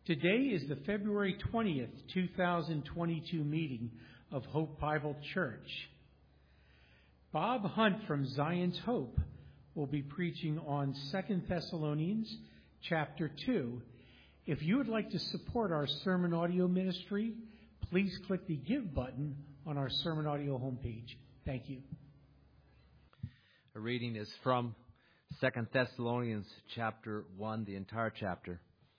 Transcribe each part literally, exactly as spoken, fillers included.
Today is the February twentieth, two thousand twenty-two meeting of Hope Bible Church. Bob Hunt from Zion's Hope will be preaching on Second Thessalonians chapter two. If you would like to support our sermon audio ministry, please click the Give button on our sermon audio homepage. Thank you. A reading is from Second Thessalonians chapter one, the entire chapter.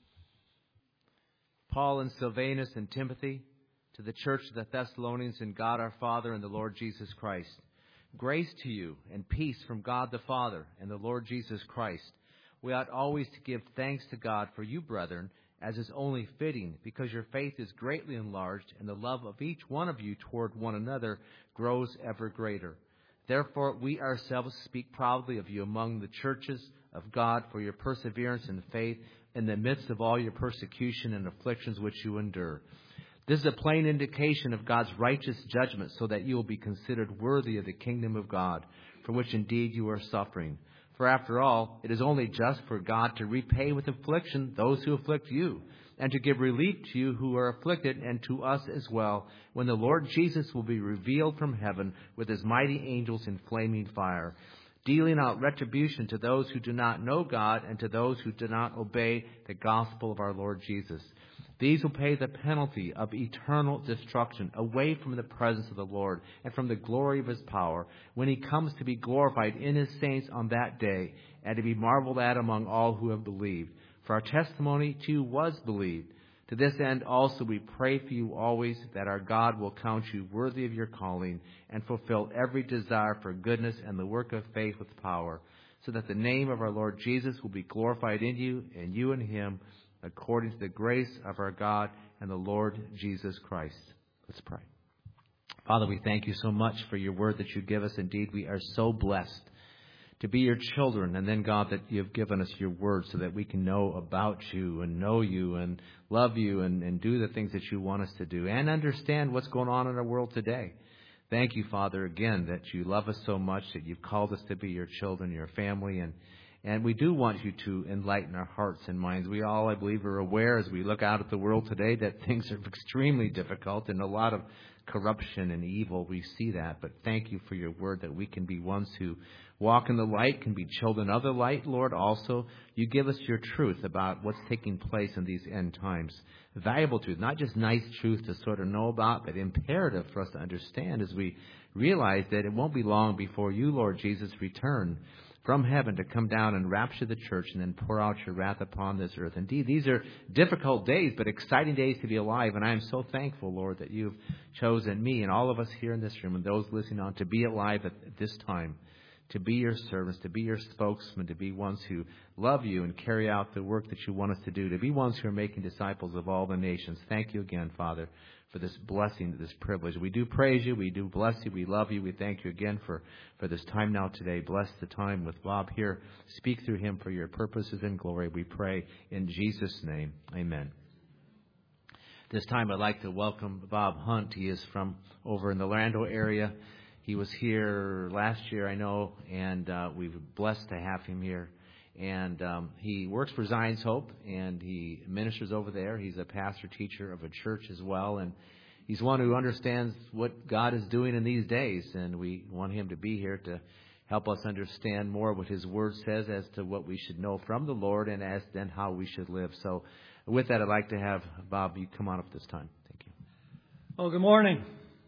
Paul and Silvanus and Timothy, to the church of the Thessalonians in God our Father and the Lord Jesus Christ. Grace to you and peace from God the Father and the Lord Jesus Christ. We ought always to give thanks to God for you, brethren, as is only fitting, because your faith is greatly enlarged, and the love of each one of you toward one another grows ever greater. Therefore, we ourselves speak proudly of you among the churches of God for your perseverance in faith in the midst of all your persecution and afflictions which you endure. This is a plain indication of God's righteous judgment, so that you will be considered worthy of the kingdom of God, for which indeed you are suffering. For after all, it is only just for God to repay with affliction those who afflict you, and to give relief to you who are afflicted, and to us as well, when the Lord Jesus will be revealed from heaven with his mighty angels in flaming fire, dealing out retribution to those who do not know God and to those who do not obey the gospel of our Lord Jesus. These will pay the penalty of eternal destruction away from the presence of the Lord and from the glory of his power, when he comes to be glorified in his saints on that day, and to be marveled at among all who have believed. For our testimony too was believed. To this end also we pray for you always, that our God will count you worthy of your calling, and fulfill every desire for goodness and the work of faith with power, so that the name of our Lord Jesus will be glorified in you, and you in him, according to the grace of our God and the Lord Jesus Christ. Let's pray. Father, we thank you so much for your word that you give us. Indeed, we are so blessed to be your children, and then, God, that you have given us your word so that we can know about you and know you and love you and, and do the things that you want us to do and understand what's going on in our world today. Thank you, Father, again, that you love us so much, that you've called us to be your children, your family, and and we do want you to enlighten our hearts and minds. We all, I believe, are aware as we look out at the world today that things are extremely difficult and a lot of corruption and evil. We see that, but thank you for your word, that we can be ones who walk in the light, can be children of the light, Lord. Also, you give us your truth about what's taking place in these end times. Valuable truth, not just nice truth to sort of know about, but imperative for us to understand as we realize that it won't be long before you, Lord Jesus, return from heaven to come down and rapture the church and then pour out your wrath upon this earth. Indeed, these are difficult days, but exciting days to be alive. And I am so thankful, Lord, that you've chosen me and all of us here in this room and those listening on to be alive at this time, to be your servants, to be your spokesmen, to be ones who love you and carry out the work that you want us to do, to be ones who are making disciples of all the nations. Thank you again, Father, for this blessing, this privilege. We do praise you. We do bless you. We love you. We thank you again for, for this time now today. Bless the time with Bob here. Speak through him for your purposes and glory. We pray in Jesus' name. Amen. This time I'd like to welcome Bob Hunt. He is from over in the Orlando area. He was here last year, I know, and uh, we were blessed to have him here. And um, he works for Zion's Hope, and he ministers over there. He's a pastor teacher of a church as well, and he's one who understands what God is doing in these days. And we want him to be here to help us understand more what his word says as to what we should know from the Lord, and as then how we should live. So with that, I'd like to have Bob, you come on up this time. Thank you. Well, good morning.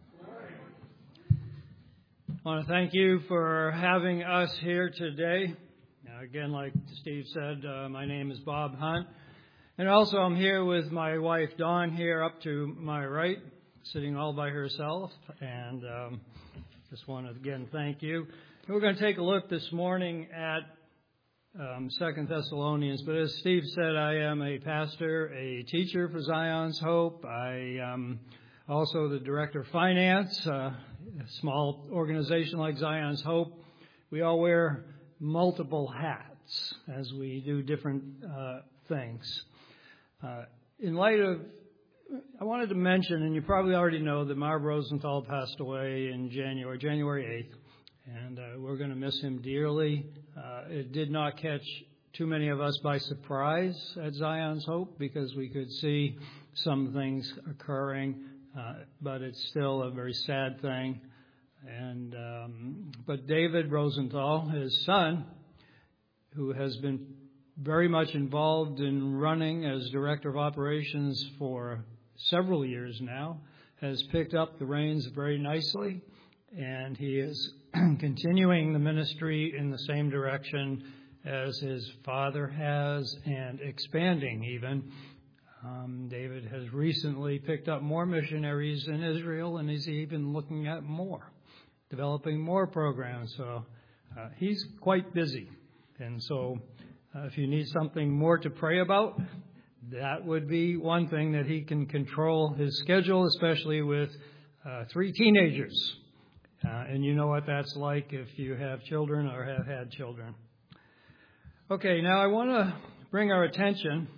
I want to thank you for having us here today. Now, again, like Steve said, uh, my name is Bob Hunt. And also I'm here with my wife, Dawn, here up to my right, sitting all by herself. And um, just want to, again, thank you. And we're going to take a look this morning at um, Second Thessalonians. But as Steve said, I am a pastor, a teacher for Zion's Hope. I am also the director of finance. Uh, a small organization like Zion's Hope, we all wear multiple hats as we do different uh, things. Uh, in light of, I wanted to mention, and you probably already know, that Marv Rosenthal passed away in January, January eighth, and uh, we're going to miss him dearly. Uh, it did not catch too many of us by surprise at Zion's Hope because we could see some things occurring, uh, but it's still a very sad thing. And um, but David Rosenthal, his son, who has been very much involved in running as director of operations for several years now, has picked up the reins very nicely, and he is continuing the ministry in the same direction as his father has, and expanding even. Um, David has recently picked up more missionaries in Israel, and he's even looking at more, developing more programs. So uh, he's quite busy. And so uh, if you need something more to pray about, that would be one thing that he can control his schedule, especially with uh, three teenagers. Uh, and you know what that's like if you have children or have had children. Okay, now I want to bring our attention.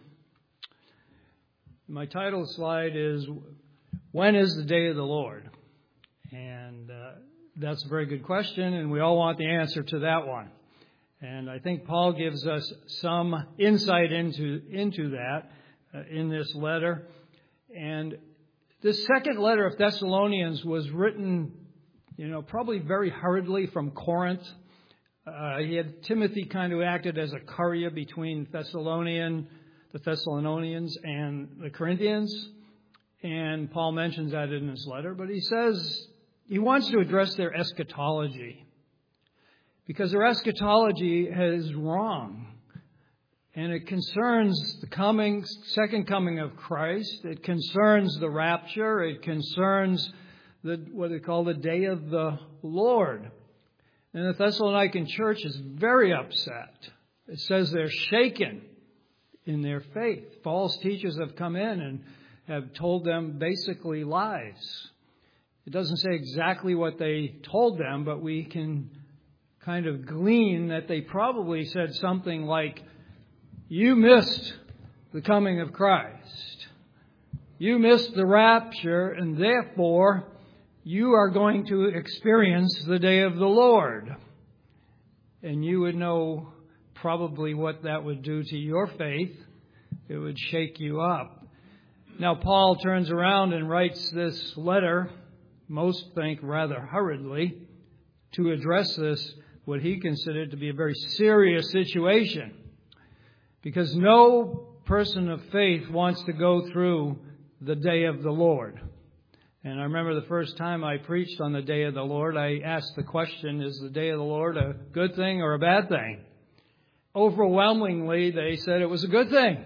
My title slide is, When is the Day of the Lord? And uh, that's a very good question, and we all want the answer to that one. And I think Paul gives us some insight into, into that uh, in this letter. And this second letter of Thessalonians was written, you know, probably very hurriedly from Corinth. Uh, he had Timothy kind of acted as a courier between Thessalonian, the Thessalonians and the Corinthians. And Paul mentions that in his letter. But he says he wants to address their eschatology, because their eschatology is wrong. And it concerns the coming, second coming of Christ. It concerns the rapture. It concerns the, what they call the day of the Lord. And the Thessalonican church is very upset. It says they're shaken in their faith. False teachers have come in and have told them basically lies. It doesn't say exactly what they told them, but we can kind of glean that they probably said something like, you missed the coming of Christ. You missed the rapture, and therefore you are going to experience the day of the Lord. And you would know probably what that would do to your faith. It would shake you up. Now, Paul turns around and writes this letter, most think rather hurriedly, to address this, what he considered to be a very serious situation. Because no person of faith wants to go through the day of the Lord. And I remember the first time I preached on the day of the Lord, I asked the question, is the day of the Lord a good thing or a bad thing? Overwhelmingly, they said it was a good thing.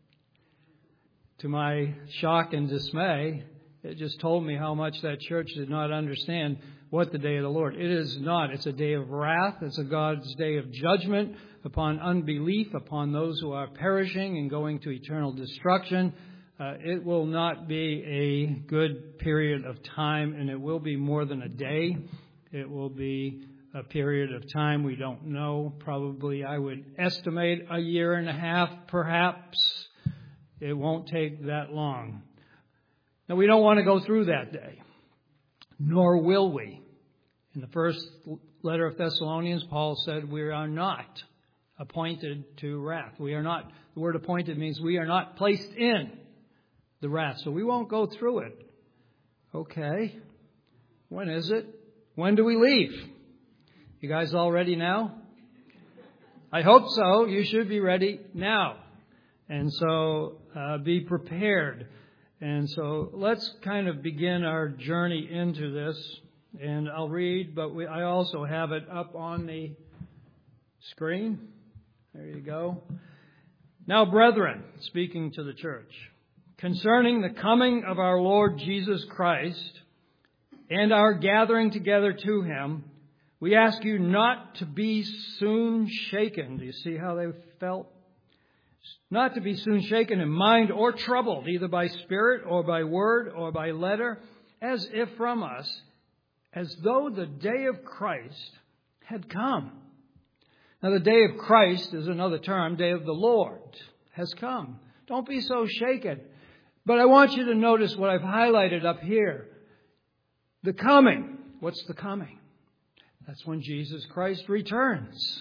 To my shock and dismay, it just told me how much that church did not understand what the day of the Lord. It is not. It's a day of wrath. It's a God's day of judgment upon unbelief, upon those who are perishing and going to eternal destruction. Uh, it will not be a good period of time, and it will be more than a day. It will be a period of time we don't know. Probably, I would estimate a year and a half, perhaps. It won't take that long. Now, we don't want to go through that day, nor will we. In the first letter of Thessalonians, Paul said we are not appointed to wrath. We are not, the word appointed means we are not placed in the wrath. So we won't go through it. Okay. When is it? When do we leave? You guys all ready now? I hope so. You should be ready now. And so uh, be prepared. And so let's kind of begin our journey into this. And I'll read, but we, I also have it up on the screen. There you go. Now, brethren, speaking to the church, concerning the coming of our Lord Jesus Christ and our gathering together to Him, we ask you not to be soon shaken. Do you see how they felt? Not to be soon shaken in mind or troubled, either by spirit or by word or by letter, as if from us, as though the day of Christ had come. Now, the day of Christ is another term. Day of the Lord has come. Don't be so shaken. But I want you to notice what I've highlighted up here. The coming. What's the coming? That's when Jesus Christ returns.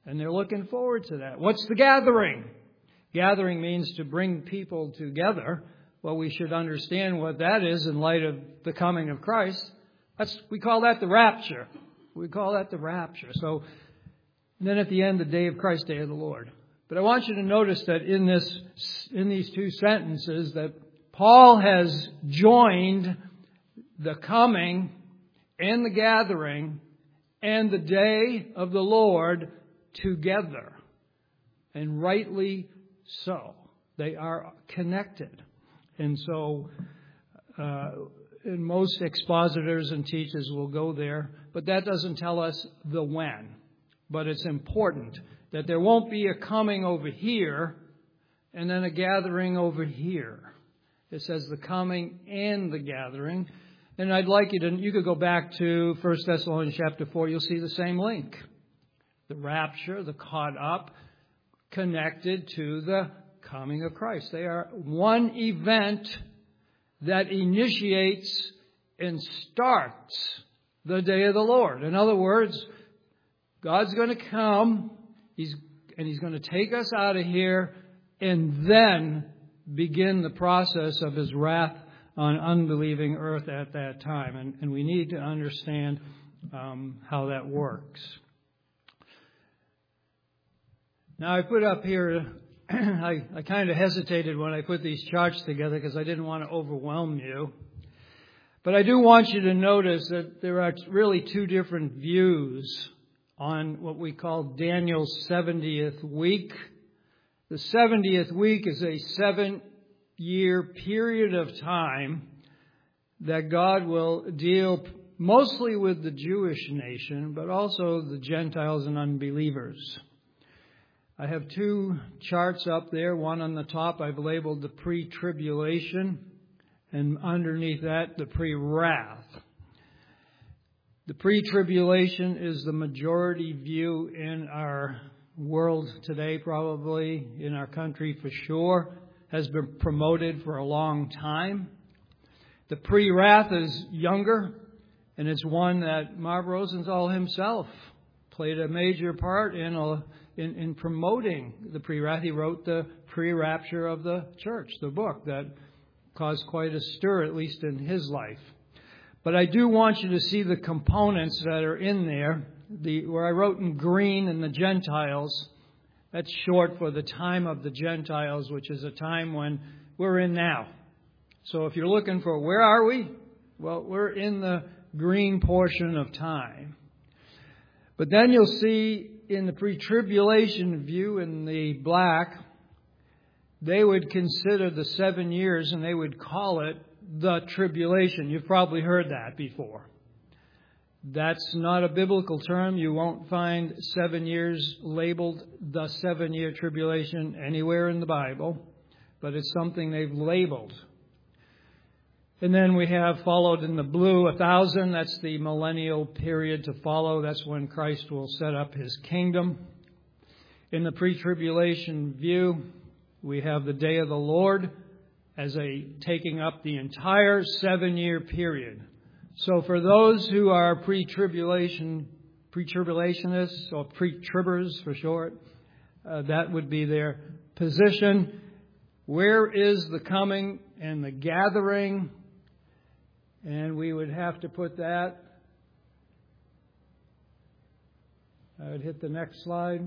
And they're looking forward to that. What's the gathering? Gathering means to bring people together. Well, we should understand what that is in light of the coming of Christ. That's, we call that the rapture. We call that the rapture. So then at the end, the day of Christ, day of the Lord. But I want you to notice that in this, in these two sentences, that Paul has joined the coming and the gathering and the day of the Lord together. And rightly so. They are connected. And so, uh, and most expositors and teachers will go there, but that doesn't tell us the when. But it's important that there won't be a coming over here and then a gathering over here. It says the coming and the gathering. And I'd like you to, you could go back to First Thessalonians chapter four, you'll see the same link. The rapture, the caught up, connected to the coming of Christ. They are one event that initiates and starts the day of the Lord. In other words, God's going to come, He's and He's going to take us out of here and then begin the process of His wrath on unbelieving earth at that time. And, and we need to understand um, how that works. Now, I put up here, I, I kind of hesitated when I put these charts together because I didn't want to overwhelm you. But I do want you to notice that there are really two different views on what we call Daniel's seventieth week. The seventieth week is a seven-year period of time that God will deal mostly with the Jewish nation, but also the Gentiles and unbelievers. I have two charts up there. One on the top I've labeled the pre-tribulation, and underneath that the pre-wrath. The pre-tribulation is the majority view in our world today, probably in our country for sure, has been promoted for a long time. The pre-wrath is younger, and it's one that Marv Rosenthal himself played a major part in a In, in promoting the pre-wrath. He wrote the pre-rapture of the church, the book that caused quite a stir, at least in his life. But I do want you to see the components that are in there. The, where I wrote in green in the Gentiles, that's short for the time of the Gentiles, which is a time when we're in now. So if you're looking for where are we? Well, we're in the green portion of time. But then you'll see in the pre-tribulation view in the black, they would consider the seven years and they would call it the tribulation. You've probably heard that before. That's not a biblical term. You won't find seven years labeled the seven-year tribulation anywhere in the Bible, but it's something they've labeled. And then we have followed in the blue a thousand. That's the millennial period to follow. That's when Christ will set up His kingdom. In the pre-tribulation view, we have the day of the Lord as a taking up the entire seven-year period. So for those who are pre-tribulation, pre-tribulationists or pre-tribbers for short, uh, that would be their position. Where is the coming and the gathering? And we would have to put that. I would hit the next slide.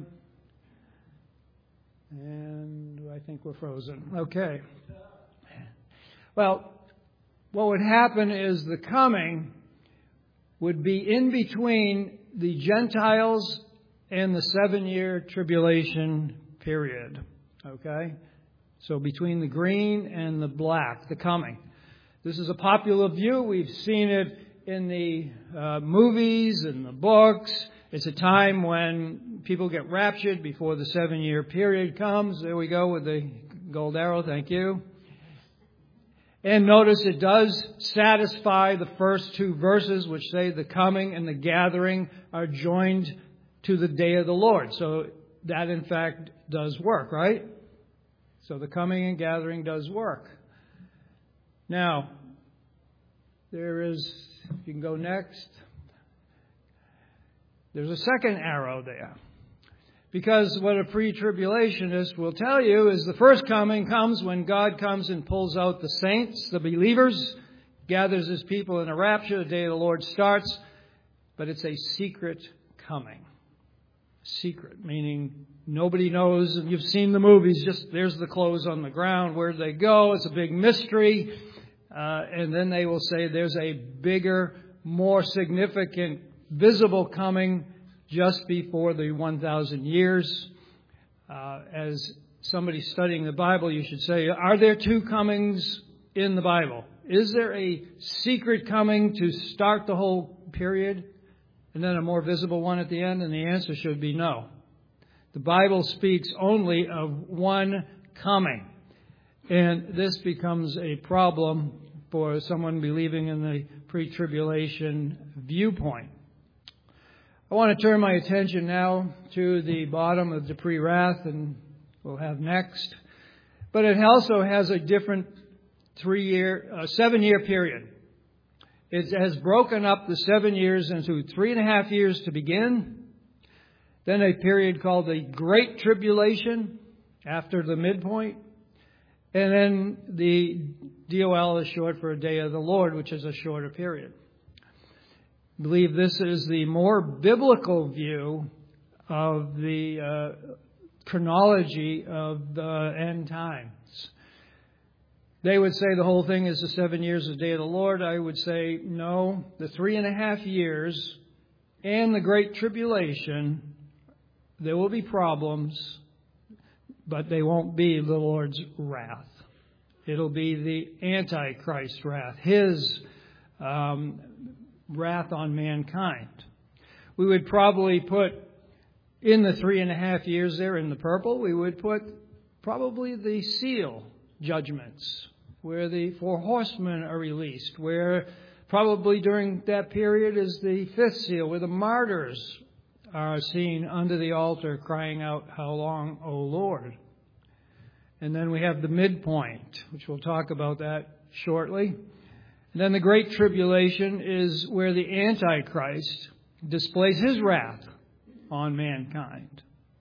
And I think we're frozen. Okay. Well, what would happen is the coming would be in between the Gentiles and the seven-year tribulation period. Okay? So between the green and the black, the coming. This is a popular view. We've seen it in the uh, movies and the books. It's a time when people get raptured before the seven-year period comes. There we go with the gold arrow. Thank you. And notice it does satisfy the first two verses, which say the coming and the gathering are joined to the day of the Lord. So that, in fact, does work, right? So the coming and gathering does work. Now, there is, you can go next. There's a second arrow there. Because what a pre-tribulationist will tell you is the first coming comes when God comes and pulls out the saints, the believers, gathers His people in a rapture. The day of the Lord starts. But it's a secret coming. Secret, meaning nobody knows. And you've seen the movies. Just there's the clothes on the ground. Where do they go? It's a big mystery. Uh, and then they will say there's a bigger, more significant, visible coming just before the one thousand years. Uh, as somebody studying the Bible, you should say, are there two comings in the Bible? Is there a secret coming to start the whole period and then a more visible one at the end? And the answer should be no. The Bible speaks only of one coming. And this becomes a problem for someone believing in the pre-tribulation viewpoint. I want to turn my attention now to the bottom of the pre-wrath, and we'll have next. But it also has a different three-year, uh, seven-year period. It has broken up the seven years into three and a half years to begin, then a period called the Great Tribulation after the midpoint, and then the D O L is short for a Day of the Lord, which is a shorter period. I believe this is the more biblical view of the uh, chronology of the end times. They would say the whole thing is the seven years of the Day of the Lord. I would say no, the three and a half years and the Great Tribulation, there will be problems, but they won't be the Lord's wrath. It'll be the Antichrist wrath, His um, wrath on mankind. We would probably put in the three and a half years there in the purple, we would put probably the seal judgments, where the four horsemen are released, where probably during that period is the fifth seal, where the martyrs are seen under the altar crying out, "How long, O Lord?" And then we have the midpoint, which we'll talk about that shortly. And then the Great Tribulation is where the Antichrist displays his wrath on mankind.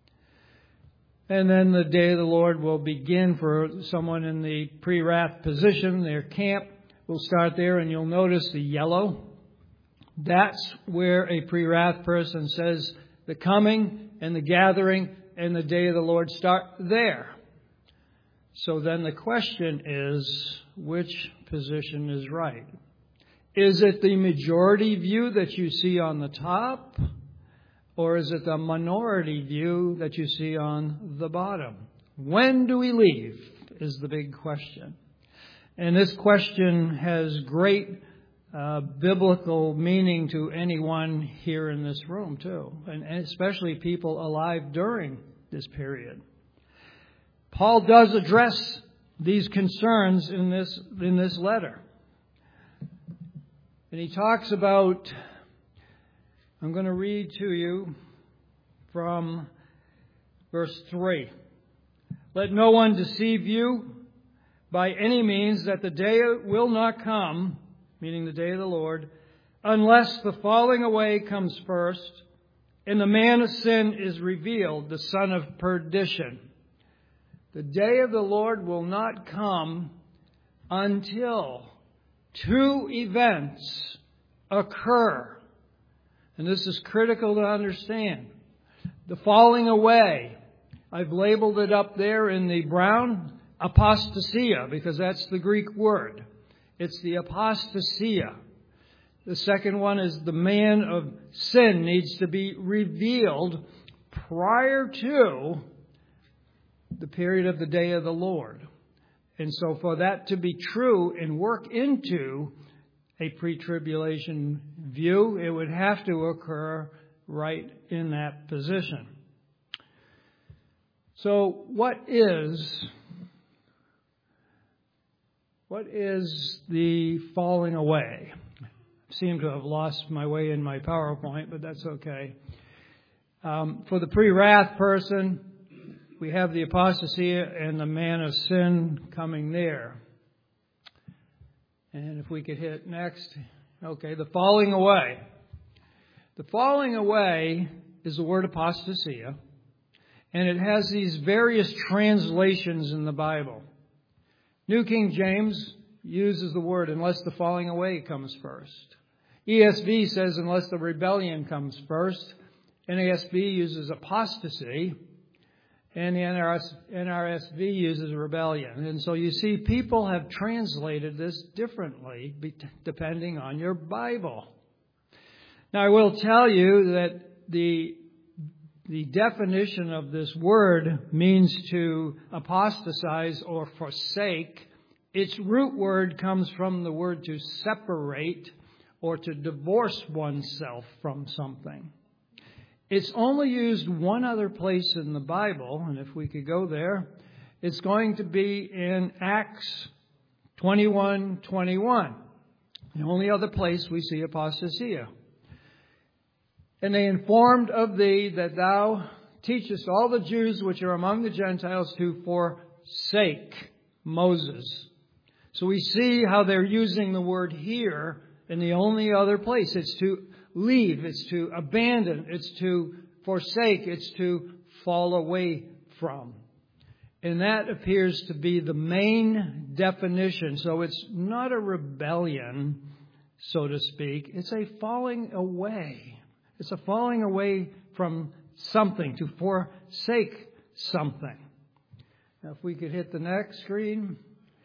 And then the Day of the Lord will begin for someone in the pre-wrath position. Their camp will start there, and you'll notice the yellow. That's where a pre-wrath person says the coming and the gathering and the Day of the Lord start there. So then the question is, which position is right? Is it the majority view that you see on the top? Or is it the minority view that you see on the bottom? When do we leave is the big question. And this question has great uh, biblical meaning to anyone here in this room too. And especially people alive during this period. Paul does address these concerns in this in this letter. And he talks about, I'm going to read to you from verse three. Let no one deceive you by any means, that the day will not come, meaning the day of the Lord, unless the falling away comes first, and the man of sin is revealed, the son of perdition. The day of the Lord will not come until two events occur. And this is critical to understand. The falling away, I've labeled it up there in the brown, apostasia, because that's the Greek word. It's the apostasia. The second one is the man of sin needs to be revealed prior to the period of the day of the Lord. And so for that to be true and work into a pre-tribulation view, it would have to occur right in that position. So what is what is the falling away? I seem to have lost my way in my PowerPoint, but that's okay. Um, for the pre-wrath person, we have the apostasy and the man of sin coming there. And if we could hit next. Okay, the falling away. The falling away is the word apostasia. And it has these various translations in the Bible. New King James uses the word, unless the falling away comes first. E S V says, unless the rebellion comes first. N A S B uses apostasy. And the N R S V uses rebellion. And so you see, people have translated this differently depending on your Bible. Now, I will tell you that the the definition of this word means to apostatize or forsake. Its root word comes from the word to separate or to divorce oneself from something. It's only used one other place in the Bible, and if we could go there, it's going to be in Acts twenty-one twenty-one. The only other place we see apostasia. And they informed of thee that thou teachest all the Jews which are among the Gentiles to forsake Moses. So we see how they're using the word here in the only other place. It's to leave, it's to abandon, it's to forsake, it's to fall away from. And that appears to be the main definition. So it's not a rebellion, so to speak. It's a falling away. It's a falling away from something, to forsake something. Now, if we could hit the next screen.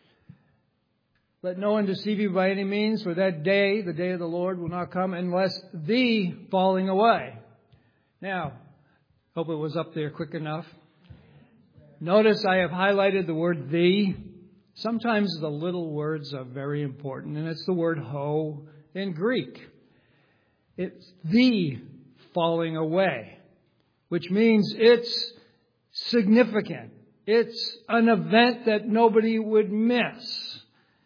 Let no one deceive you by any means, for that day, the day of the Lord, will not come unless the falling away. Now, hope it was up there quick enough. Notice I have highlighted the word the. Sometimes the little words are very important, and it's the word ho in Greek. It's the falling away, which means it's significant. It's an event that nobody would miss.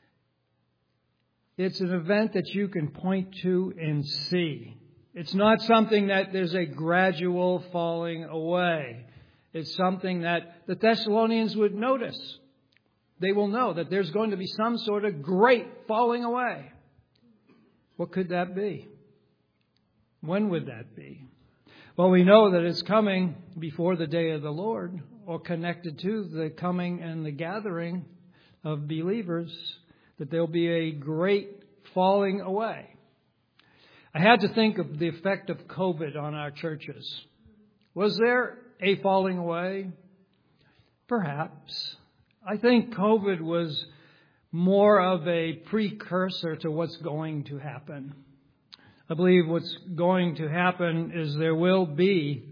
It's an event that you can point to and see. It's not something that there's a gradual falling away. It's something that the Thessalonians would notice. They will know that there's going to be some sort of great falling away. What could that be? When would that be? Well, we know that it's coming before the day of the Lord, or connected to the coming and the gathering of believers, that there'll be a great falling away. I had to think of the effect of COVID on our churches. Was there a falling away? Perhaps. I think COVID was more of a precursor to what's going to happen. I believe what's going to happen is there will be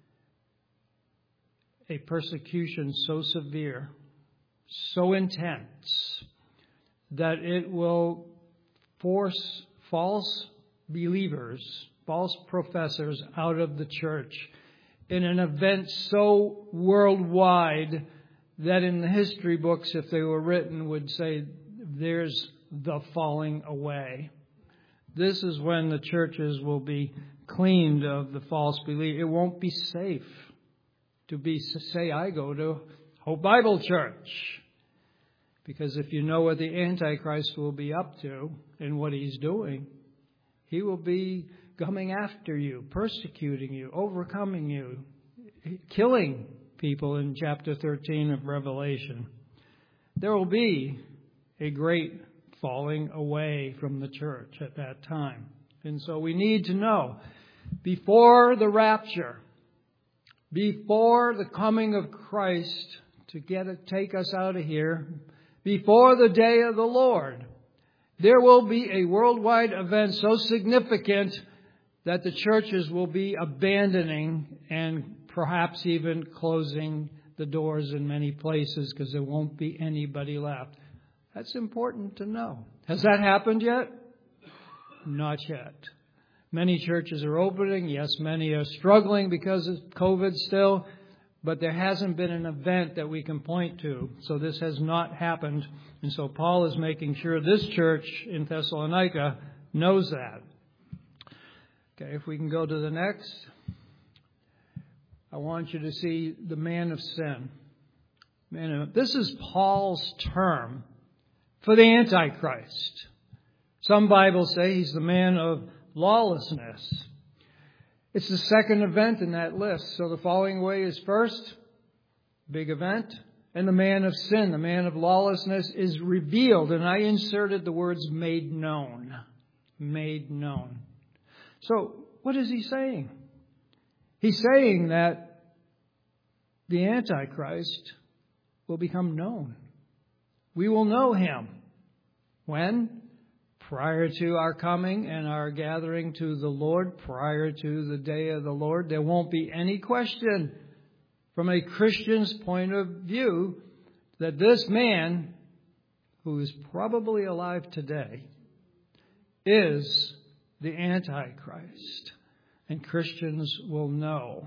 a persecution so severe, so intense, that it will force false believers, false professors out of the church in an event so worldwide that in the history books, if they were written, would say there's the falling away. This is when the churches will be cleaned of the false belief. It won't be safe to be say, I go to Hope Bible Church. Because if you know what the Antichrist will be up to and what he's doing, he will be coming after you, persecuting you, overcoming you, killing people in chapter thirteen of Revelation. There will be a great falling away from the church at that time. And so we need to know, before the rapture, before the coming of Christ to get it, take us out of here, before the day of the Lord, there will be a worldwide event so significant that the churches will be abandoning and perhaps even closing the doors in many places because there won't be anybody left. That's important to know. Has that happened yet? Not yet. Many churches are opening. Yes, many are struggling because of COVID still. But there hasn't been an event that we can point to. So this has not happened. And so Paul is making sure this church in Thessalonica knows that. Okay, if we can go to the next. I want you to see the man of sin. Man of, this is Paul's term for the Antichrist. Some Bibles say he's the man of lawlessness. It's the second event in that list. So the falling away is first, big event. And the man of sin, the man of lawlessness, is revealed. And I inserted the words made known. Made known. So, what is he saying? He's saying that the Antichrist will become known. We will know him. When? Prior to our coming and our gathering to the Lord, prior to the day of the Lord, there won't be any question from a Christian's point of view that this man, who is probably alive today, is the Antichrist. And Christians will know.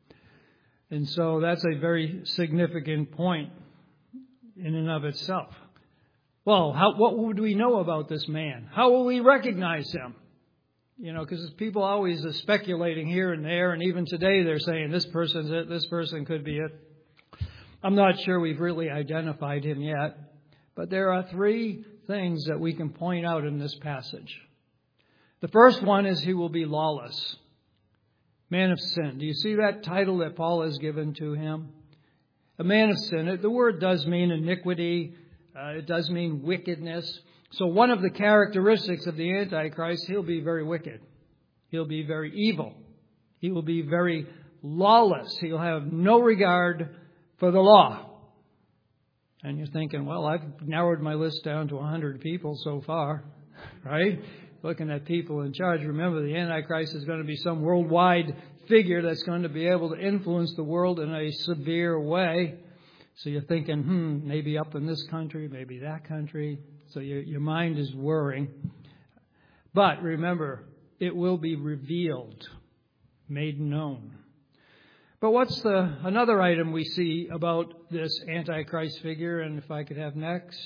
And so that's a very significant point in and of itself. Well, how, what would we know about this man? How will we recognize him? You know, because people always are speculating here and there, and even today they're saying this person's it, this person could be it. I'm not sure we've really identified him yet, but there are three things that we can point out in this passage. The first one is he will be lawless, man of sin. Do you see that title that Paul has given to him? A man of sin. The word does mean iniquity. Uh, it does mean wickedness. So one of the characteristics of the Antichrist, he'll be very wicked. He'll be very evil. He will be very lawless. He'll have no regard for the law. And you're thinking, well, I've narrowed my list down to one hundred people so far, right? Looking at people in charge. Remember, the Antichrist is going to be some worldwide figure that's going to be able to influence the world in a severe way. So you're thinking, hmm, maybe up in this country, maybe that country. So your, your mind is worrying. But remember, it will be revealed, made known. But what's the another item we see about this Antichrist figure? And if I could have next.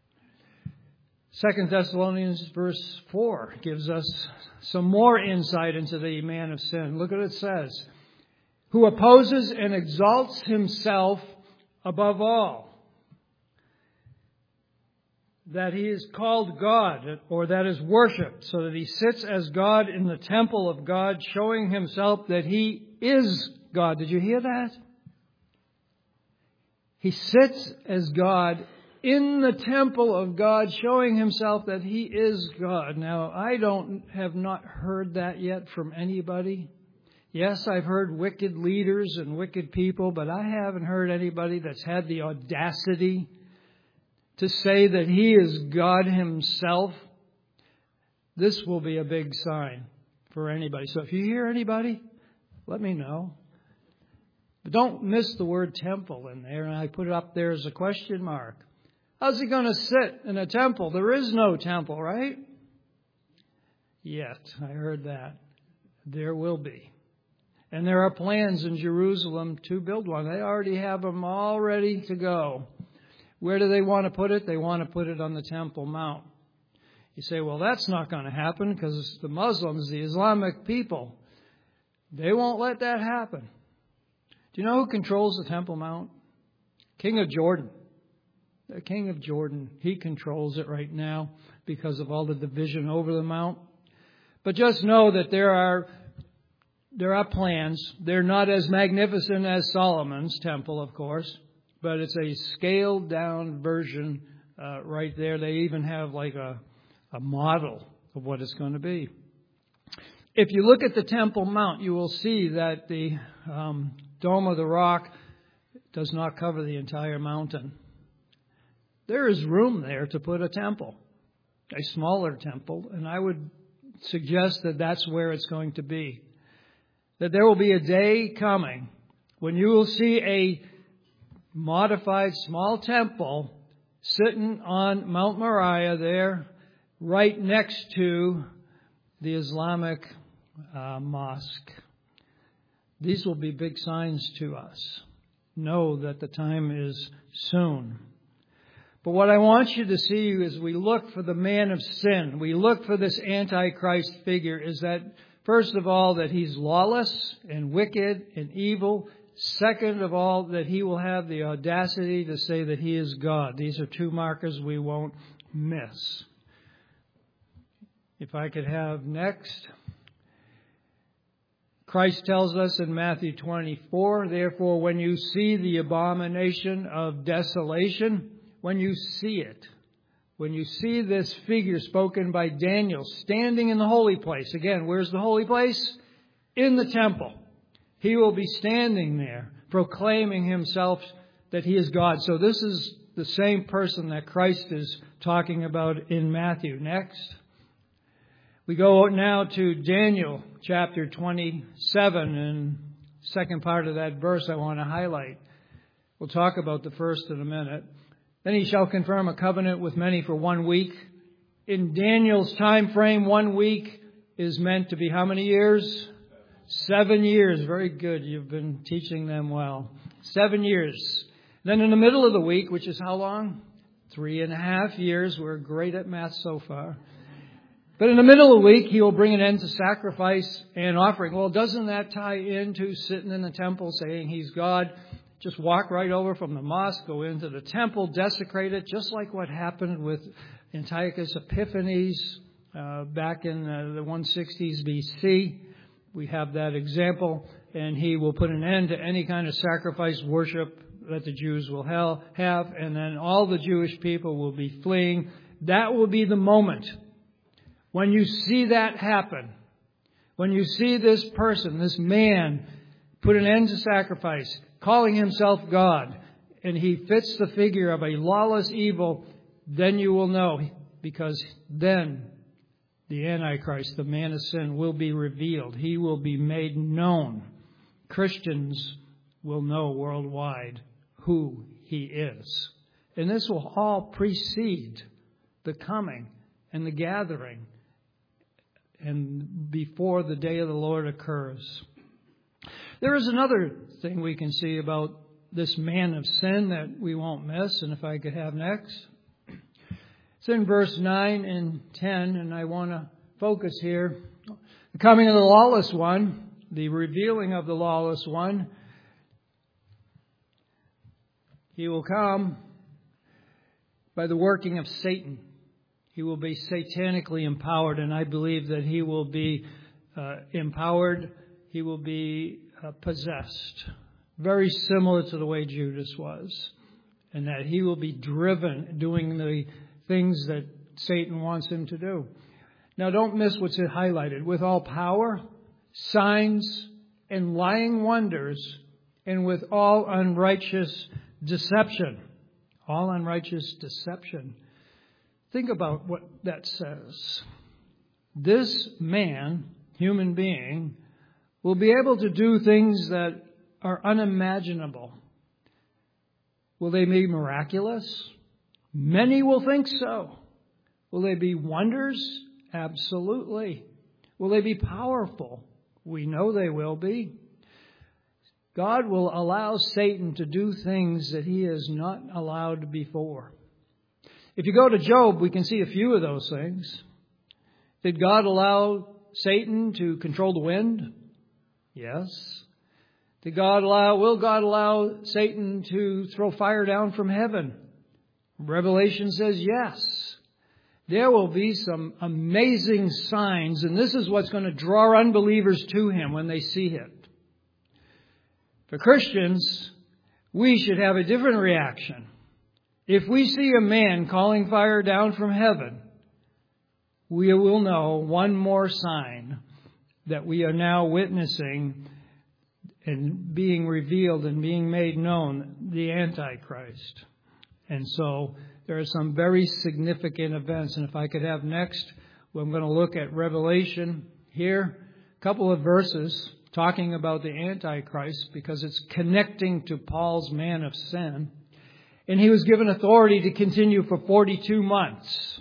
Second Thessalonians verse four gives us some more insight into the man of sin. Look what it says. Who opposes and exalts himself above all. That he is called God, or that is worshipped, so that he sits as God in the temple of God, showing himself that he is God. Did you hear that? He sits as God in the temple of God, showing himself that he is God. Now, I don't have not heard that yet from anybody. Yes, I've heard wicked leaders and wicked people, but I haven't heard anybody that's had the audacity to say that he is God himself. This will be a big sign for anybody. So if you hear anybody, let me know. But don't miss the word temple in there. And I put it up there as a question mark. How's he going to sit in a temple? There is no temple, right? Yet. I heard that. There will be. And there are plans in Jerusalem to build one. They already have them all ready to go. Where do they want to put it? They want to put it on the Temple Mount. You say, well, that's not going to happen because the Muslims, the Islamic people, they won't let that happen. Do you know who controls the Temple Mount? King of Jordan. The King of Jordan, he controls it right now because of all the division over the mount. But just know that there are there are plans. They're not as magnificent as Solomon's temple, of course, but it's a scaled down version uh, right there. They even have like a, a model of what it's going to be. If you look at the Temple Mount, you will see that the um, Dome of the Rock does not cover the entire mountain. There is room there to put a temple, a smaller temple, and I would suggest that that's where it's going to be. That there will be a day coming when you will see a modified small temple sitting on Mount Moriah there, right next to the Islamic uh, mosque. These will be big signs to us. Know that the time is soon. But what I want you to see as we look for the man of sin, we look for this Antichrist figure, is that, first of all, that he's lawless and wicked and evil. Second of all, that he will have the audacity to say that he is God. These are two markers we won't miss. If I could have next. Christ tells us in Matthew twenty-four, therefore, when you see the abomination of desolation, when you see it, when you see this figure spoken by Daniel standing in the holy place. Again, where's the holy place? In the temple. He will be standing there, proclaiming himself that he is God. So this is the same person that Christ is talking about in Matthew. Next. We go now to Daniel chapter twenty-seven, and second part of that verse I want to highlight. We'll talk about the first in a minute. Then he shall confirm a covenant with many for one week. In Daniel's time frame, one week is meant to be how many years? Seven years. Very good. You've been teaching them well. Seven years. Then in the middle of the week, which is how long? Three and a half years. We're great at math so far. But in the middle of the week, he will bring an end to sacrifice and offering. Well, doesn't that tie into sitting in the temple saying he's God? Just walk right over from the mosque, go into the temple, desecrate it, just like what happened with Antiochus Epiphanes uh, back in uh, the one sixties B C. We have that example, and he will put an end to any kind of sacrifice worship that the Jews will have, and then all the Jewish people will be fleeing. That will be the moment when you see that happen, when you see this person, this man, put an end to sacrifice, calling himself God, and he fits the figure of a lawless evil, then you will know, because then the Antichrist, the man of sin, will be revealed. He will be made known. Christians will know worldwide who he is. And this will all precede the coming and the gathering and before the day of the Lord occurs. There is another thing we can see about this man of sin that we won't miss, and if I could have next. It's in verse nine and ten, and I want to focus here. The coming of the lawless one, the revealing of the lawless one. He will come by the working of Satan. He will be satanically empowered, and I believe that he will be uh, empowered. He will be uh, possessed, very similar to the way Judas was, and that he will be driven doing the things that Satan wants him to do. Now, don't miss what's highlighted. With all power, signs, and lying wonders, and with all unrighteous deception. All unrighteous deception. Think about what that says. This man, human being, will be able to do things that are unimaginable. Will they be miraculous? Many will think so. Will they be wonders? Absolutely. Will they be powerful? We know they will be. God will allow Satan to do things that he has not allowed before. If you go to Job, we can see a few of those things. Did God allow Satan to control the wind? Yes. Did God allow, will God allow Satan to throw fire down from heaven? Revelation says yes. There will be some amazing signs, and this is what's going to draw unbelievers to him when they see it. For Christians, we should have a different reaction. If we see a man calling fire down from heaven, we will know one more sign that we are now witnessing and being revealed and being made known, the Antichrist. And so there are some very significant events. And if I could have next, well, I'm going to look at Revelation here, a couple of verses talking about the Antichrist because it's connecting to Paul's man of sin. And he was given authority to continue for forty-two months.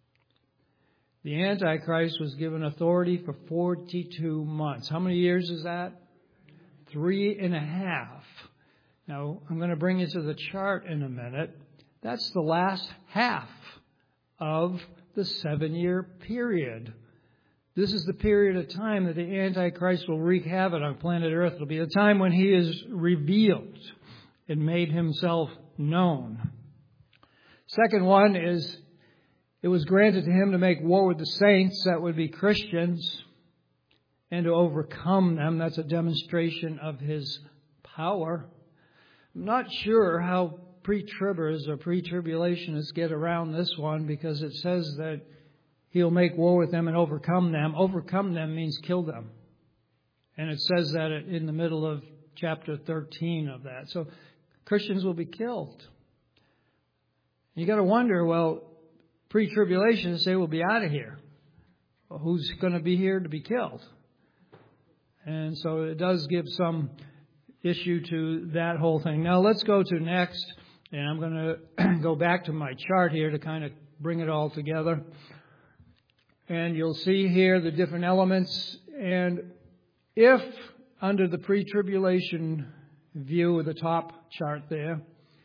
The Antichrist was given authority for forty-two months. How many years is that? Three and a half. Now, I'm going to bring you to the chart in a minute. That's the last half of the seven-year period. This is the period of time that the Antichrist will wreak havoc on planet Earth. It'll be a time when he is revealed and made himself known. Second one is, it was granted to him to make war with the saints, that would be Christians, and to overcome them. That's a demonstration of His power. I'm not sure how pre-tribbers or pre-tribulationists get around this one, because it says that He'll make war with them and overcome them. Overcome them means kill them. And it says that in the middle of chapter thirteen of that. So Christians will be killed. You got to wonder, well, pre-tribulationists say we'll be out of here. Well, who's going to be here to be killed? And so it does give some issue to that whole thing. Now let's go to next. And I'm going to go back to my chart here to kind of bring it all together. And you'll see here the different elements. And if under the pre-tribulation view of the top chart there,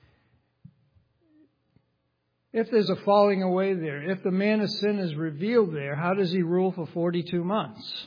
if there's a falling away there, if the man of sin is revealed there, how does he rule for forty-two months?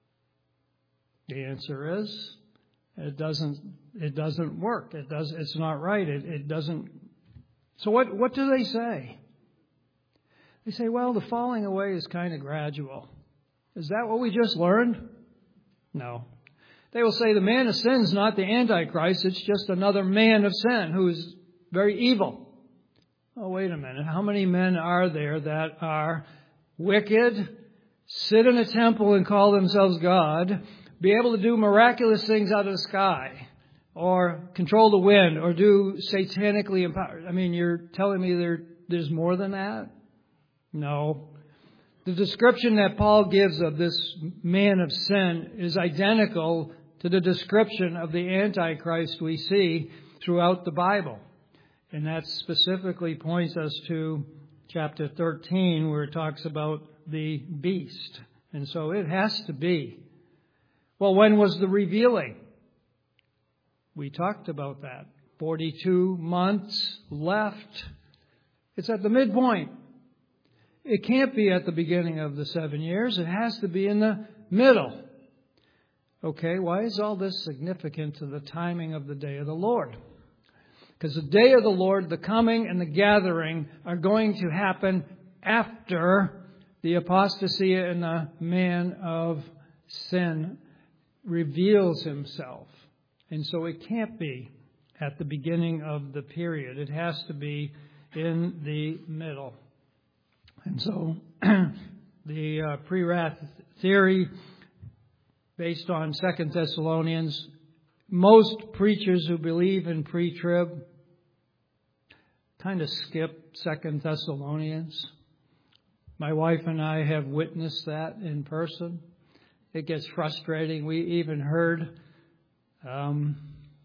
The answer is, it doesn't, it doesn't work. It does, it's not right. It, it doesn't. So what, what do they say? They say, well, the falling away is kind of gradual. Is that what we just learned? No. They will say the man of sin is not the Antichrist. It's just another man of sin who is very evil. Oh, wait a minute. How many men are there that are wicked, sit in a temple and call themselves God, be able to do miraculous things out of the sky, or control the wind, or do satanically empowered? I mean, you're telling me there there's more than that? No. The description that Paul gives of this man of sin is identical to the description of the Antichrist we see throughout the Bible. And that specifically points us to chapter thirteen, where it talks about the beast. And so it has to be. Well, when was the revealing? We talked about that. forty-two months left. It's at the midpoint. It can't be at the beginning of the seven years. It has to be in the middle. Okay, why is all this significant to the timing of the day of the Lord? Because the day of the Lord, the coming and the gathering, are going to happen after the apostasy and the man of sin reveals himself. And so it can't be at the beginning of the period. It has to be in the middle. And so the uh, pre-wrath theory, based on Second Thessalonians, most preachers who believe in pre-trib kind of skip Second Thessalonians. My wife and I have witnessed that in person. It gets frustrating. We even heard um,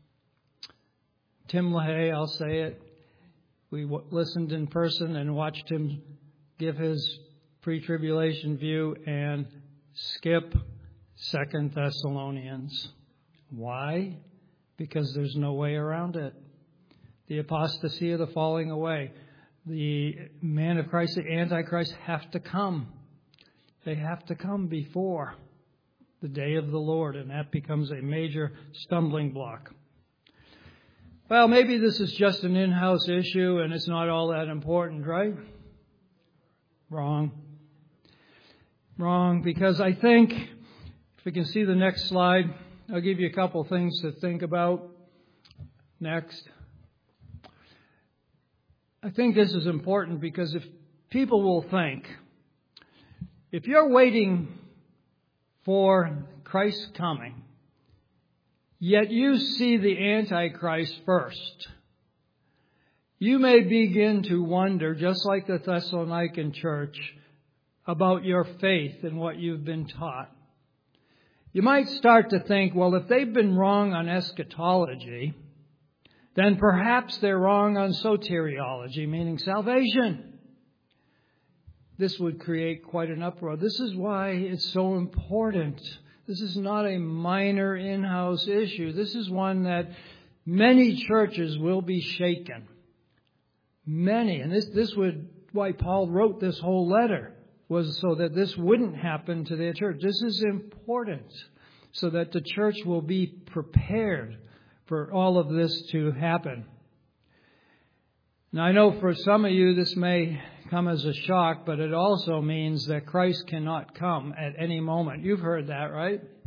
Tim LaHaye, I'll say it. We w- listened in person and watched him give his pre-tribulation view and skip Second Thessalonians. Why? Because there's no way around it. The apostasy of the falling away. The man of Christ, the Antichrist, have to come. They have to come before the day of the Lord, and that becomes a major stumbling block. Well, maybe this is just an in-house issue and it's not all that important, right? Wrong. Wrong, because I think, if we can see the next slide, I'll give you a couple things to think about. Next. I think this is important because if people will think, if you're waiting for Christ's coming, yet you see the Antichrist first, you may begin to wonder, just like the Thessalonican church, about your faith and what you've been taught. You might start to think, well, if they've been wrong on eschatology, then perhaps they're wrong on soteriology, meaning salvation. This would create quite an uproar. This is why it's so important. This is not a minor in-house issue. This is one that many churches will be shaken. Many. And this, this would, why Paul wrote this whole letter, was so that this wouldn't happen to their church. This is important so that the church will be prepared for all of this to happen. Now, I know for some of you this may come as a shock, but it also means that Christ cannot come at any moment. You've heard that, right?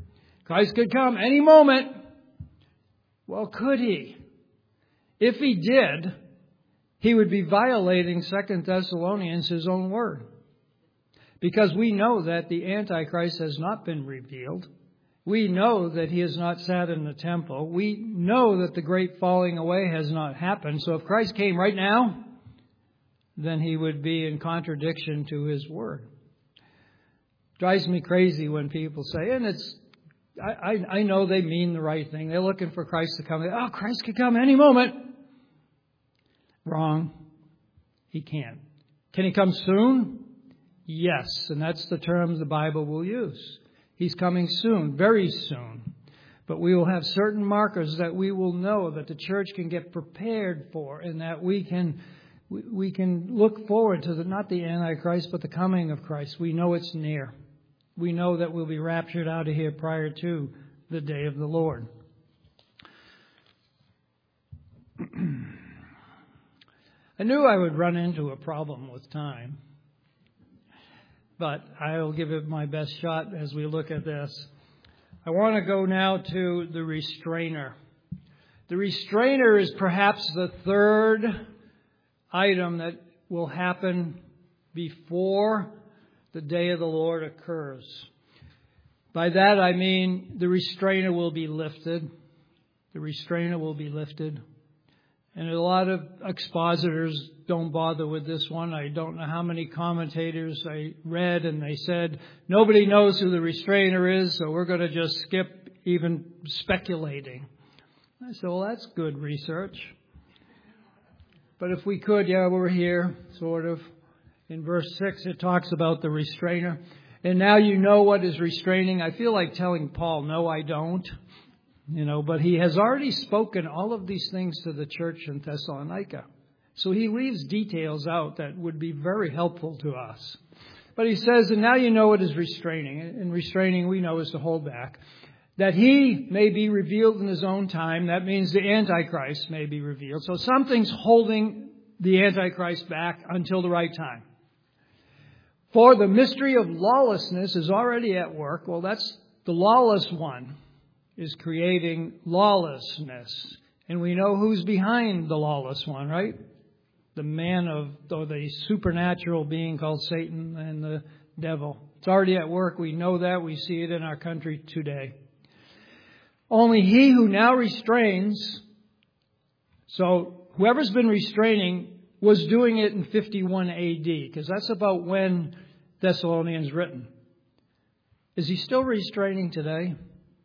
Christ could come any moment. Well, could he? If he did, he would be violating Second Thessalonians, his own word. Because we know that the Antichrist has not been revealed. We know that he has not sat in the temple. We know that the great falling away has not happened. So if Christ came right now, then he would be in contradiction to his word. Drives me crazy when people say, and it's, I, I, I know they mean the right thing. They're looking for Christ to come. Oh, Christ could come any moment. Wrong. He can't. Can he come soon? Yes. And that's the term the Bible will use. He's coming soon, very soon. But we will have certain markers that we will know that the church can get prepared for, and that we can we can look forward to the, not the Antichrist, but the coming of Christ. We know it's near. We know that we'll be raptured out of here prior to the day of the Lord. I knew I would run into a problem with time, but I'll give it my best shot as we look at this. I want to go now to the restrainer. The restrainer is perhaps the third item that will happen before the day of the Lord occurs. By that I mean the restrainer will be lifted. The restrainer will be lifted. And a lot of expositors don't bother with this one. I don't know how many commentators I read, and they said, nobody knows who the restrainer is, so we're going to just skip even speculating. I said, well, that's good research. But if we could, yeah, we're here, sort of. In verse six, it talks about the restrainer. And now you know what is restraining. I feel like telling Paul, no, I don't. You know, but he has already spoken all of these things to the church in Thessalonica. So he leaves details out that would be very helpful to us. But he says, and now you know what is restraining. And restraining, we know, is to hold back. That he may be revealed in his own time. That means the Antichrist may be revealed. So something's holding the Antichrist back until the right time. For the mystery of lawlessness is already at work. Well, that's the lawless one is creating lawlessness. And we know who's behind the lawless one, right? The man of, or the supernatural being called Satan and the devil. It's already at work. We know that. We see it in our country today. Only he who now restrains, so whoever's been restraining was doing it in fifty-one A D, because that's about when Thessalonians written. Is he still restraining today?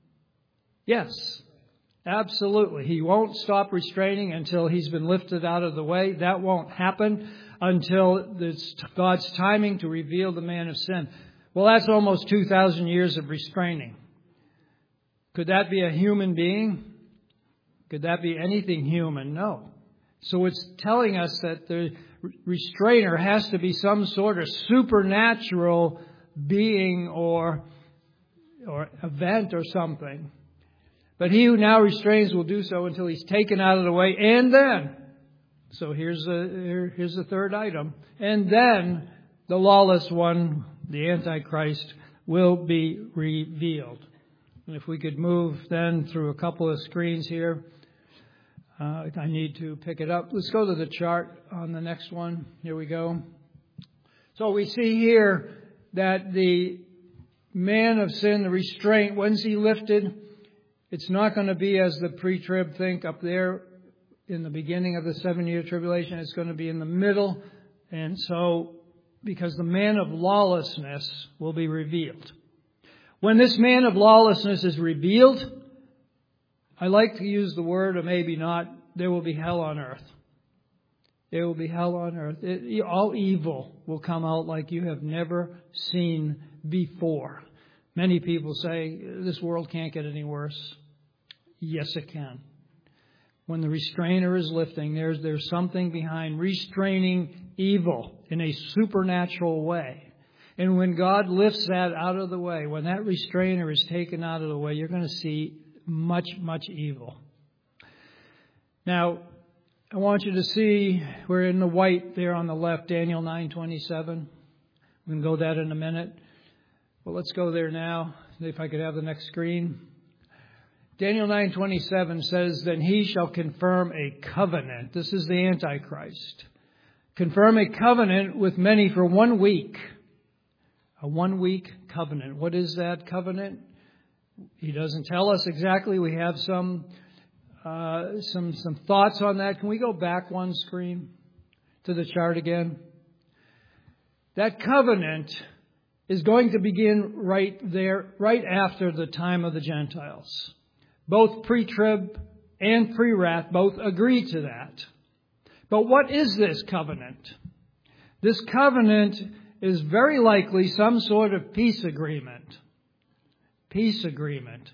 Yes, absolutely. He won't stop restraining until he's been lifted out of the way. That won't happen until it's God's timing to reveal the man of sin. Well, that's almost two thousand years of restraining. Could that be a human being? Could that be anything human? No. So it's telling us that the restrainer has to be some sort of supernatural being or, or event or something. But he who now restrains will do so until he's taken out of the way. And then, so here's the, here's the third item. And then the lawless one, the Antichrist, will be revealed. And if we could move then through a couple of screens here. Uh, I need to pick it up. Let's go to the chart on the next one. Here we go. So we see here that the man of sin, the restraint, when's he lifted? It's not going to be as the pre-trib think up there in the beginning of the seven-year tribulation. It's going to be in the middle. And so, because the man of lawlessness will be revealed. When this man of lawlessness is revealed, I like to use the word, or maybe not, there will be hell on earth. There will be hell on earth. It, all evil will come out like you have never seen before. Many people say, this world can't get any worse. Yes, it can. When the restrainer is lifting, there's, there's something behind restraining evil in a supernatural way. And when God lifts that out of the way, when that restrainer is taken out of the way, you're going to see much, much evil. Now, I want you to see, we're in the white there on the left, Daniel nine twenty-seven. We can go that in a minute. Well, let's go there now. if I could have the next screen. Daniel nine twenty-seven says, "Then he shall confirm a covenant." This is the Antichrist. "Confirm a covenant with many for one week." A one-week covenant. What is that covenant? He doesn't tell us exactly. We have some uh, some some thoughts on that. Can we go back one screen to the chart again? That covenant is going to begin right there, right after the time of the Gentiles. Both pre-trib and pre-wrath both agree to that. But what is this covenant? This covenant is very likely some sort of peace agreement. Peace agreement.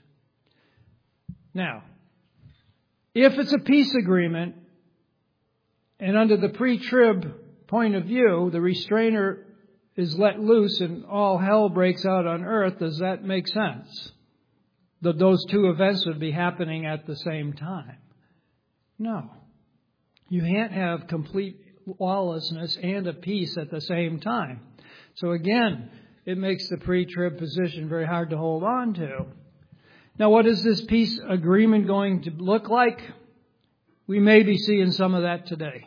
Now, if it's a peace agreement, and under the pre-trib point of view, the restrainer is let loose and all hell breaks out on earth, does that make sense? That those two events would be happening at the same time? No. You can't have complete lawlessness and a peace at the same time. So again, it makes the pre-trib position very hard to hold on to. Now, what is this peace agreement going to look like? We may be seeing some of that today.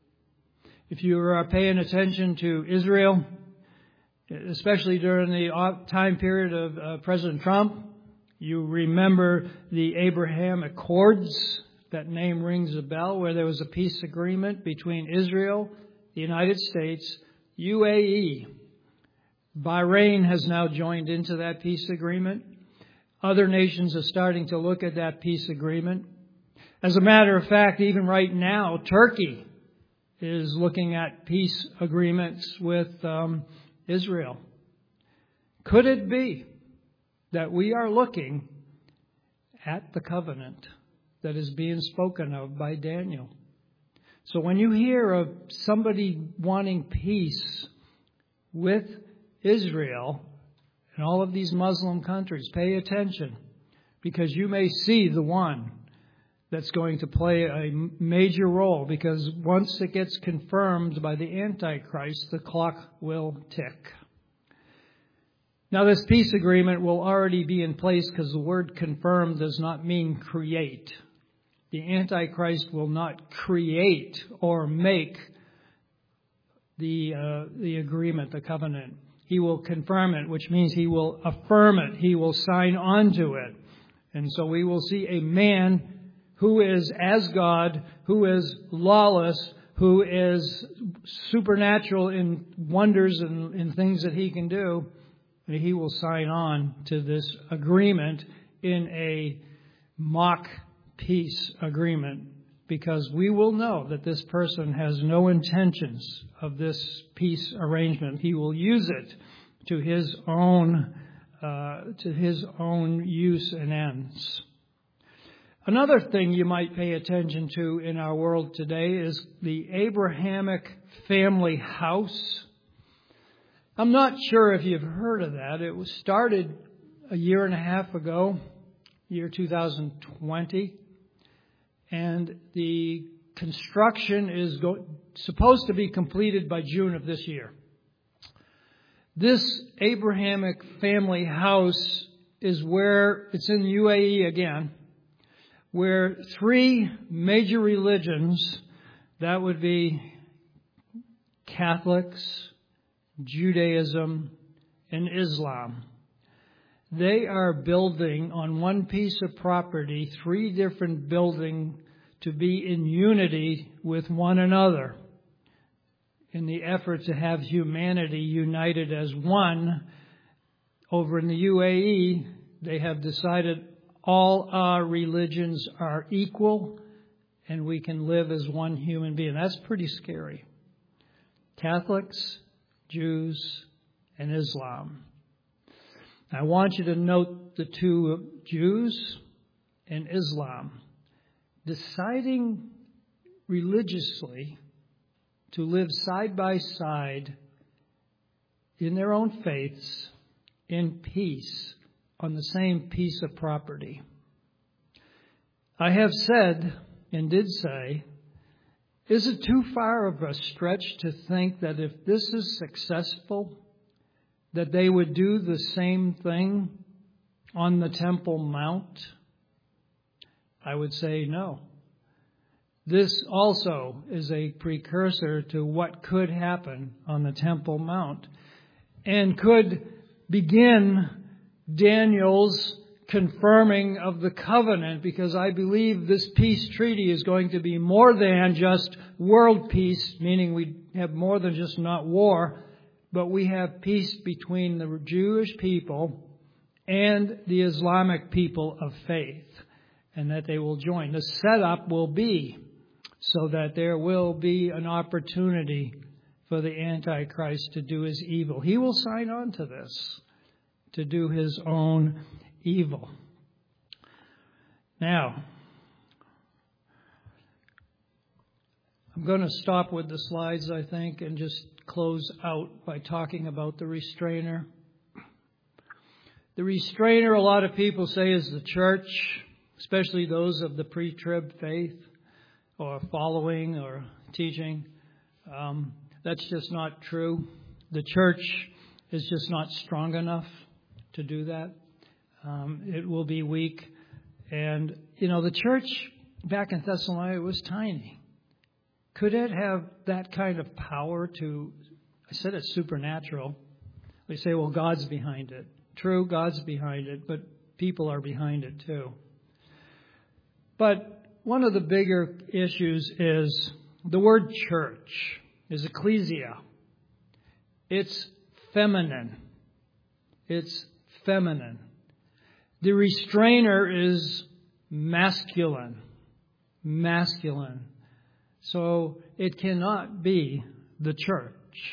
If you are paying attention to Israel, especially during the time period of uh, President Trump, you remember the Abraham Accords. That name rings a bell, where there was a peace agreement between Israel, the United States, U A E. Bahrain has now joined into that peace agreement. Other nations are starting to look at that peace agreement. As a matter of fact, even right now, Turkey is looking at peace agreements with um, Israel. Could it be that we are looking at the covenant that is being spoken of by Daniel? So when you hear of somebody wanting peace with Israel and all of these Muslim countries, pay attention, because you may see the one that's going to play a major role, because once it gets confirmed by the Antichrist, the clock will tick. Now, this peace agreement will already be in place, because the word confirm does not mean create. The Antichrist will not create or make the uh, the agreement, the covenant. He will confirm it, which means he will affirm it. He will sign on to it. And so we will see a man who is as God, who is lawless, who is supernatural in wonders and in things that he can do. And he will sign on to this agreement in a mock peace agreement, because we will know that this person has no intentions of this peace arrangement. He will use it to his own uh, to his own use and ends. Another thing you might pay attention to in our world today is the Abrahamic family house. I'm not sure if you've heard of that. It was started a year and a half ago, year two thousand twenty. And the construction is go- supposed to be completed by June of this year. This Abrahamic family house is where, it's in U A E again, where three major religions, that would be Catholics, Judaism, and Islam. They are building on one piece of property three different buildings to be in unity with one another in the effort to have humanity united as one. Over in the U A E, they have decided all our religions are equal and we can live as one human being. That's pretty scary. Catholics, Jews, and Islam. I want you to note the two, Jews and Islam, deciding religiously to live side by side in their own faiths in peace on the same piece of property. I have said and did say, is it too far of a stretch to think that if this is successful, that they would do the same thing on the Temple Mount? I would say no. This also is a precursor to what could happen on the Temple Mount and could begin Daniel's confirming of the covenant, because I believe this peace treaty is going to be more than just world peace, meaning we have more than just not war, but we have peace between the Jewish people and the Islamic people of faith, and that they will join. The setup will be so that there will be an opportunity for the Antichrist to do his evil. He will sign on to this, to do his own evil. Now, I'm going to stop with the slides, I think, and just close out by talking about the restrainer. The restrainer, a lot of people say, is the church, especially those of the pre-trib faith or following or teaching. Um, that's just not true. The church is just not strong enough to do that. Um, it will be weak. And, you know, the church back in Thessalonica was tiny. Could it have that kind of power to, I said it's supernatural. We say, well, God's behind it. True, God's behind it, but people are behind it too. But one of the bigger issues is the word church is ecclesia. It's feminine. It's feminine. The restrainer is masculine. Masculine. So it cannot be the church.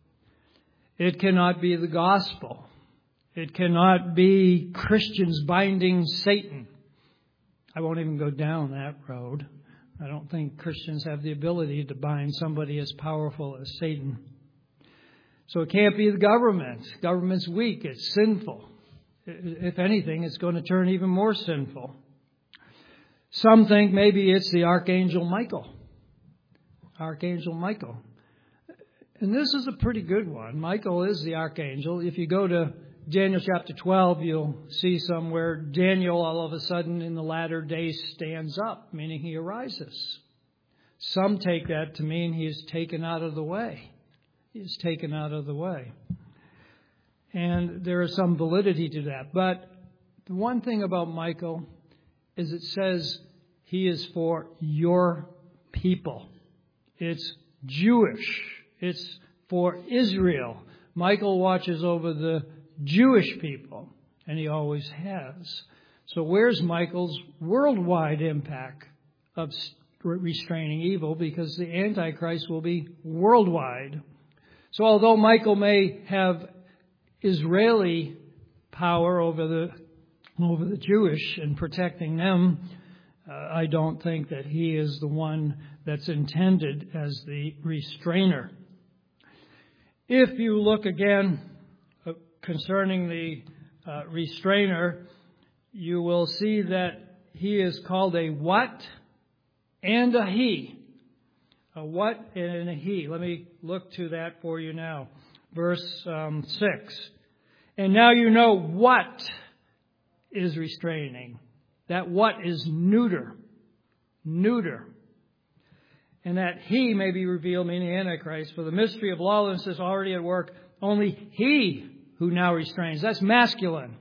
It cannot be the gospel. It cannot be Christians binding Satan. I won't even go down that road. I don't think Christians have the ability to bind somebody as powerful as Satan. So it can't be the government. Government's weak. It's sinful. If anything, it's going to turn even more sinful. Some think maybe it's the Archangel Michael. Archangel Michael. And this is a pretty good one. Michael is the Archangel. If you go to Daniel chapter twelve, you'll see somewhere Daniel all of a sudden in the latter days stands up, meaning he arises. Some take that to mean he is taken out of the way. He is taken out of the way. And there is some validity to that. But the one thing about Michael is it says he is for your people. It's Jewish. It's for Israel. Michael watches over the Jewish people, and he always has. So where's Michael's worldwide impact of restraining evil? Because the Antichrist will be worldwide. So although Michael may have Israeli power over the over the Jewish and protecting them, uh, I don't think that he is the one that's intended as the restrainer. If you look again uh, concerning the uh, restrainer, you will see that he is called a what and a he. A what and a he. Let me look to that for you now. Verse um, six. And now you know what is restraining. That what is neuter. Neuter. And that he may be revealed, meaning Antichrist. For the mystery of lawlessness is already at work. Only he who now restrains. That's masculine.